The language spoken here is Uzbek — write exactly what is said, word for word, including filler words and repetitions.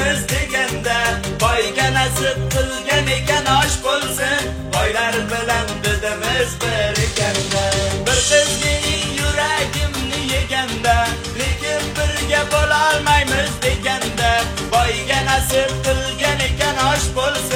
bo'lolmaymiz deganda, boyga nasib qilgan ekan osh bo'lsin, boylar bilan didimiz bir ekanda. Bir qizning yuragimni yeganda, lekin birga bo'lolmaymiz deganda, boyga nasib qilgan ekan osh bo'lsin.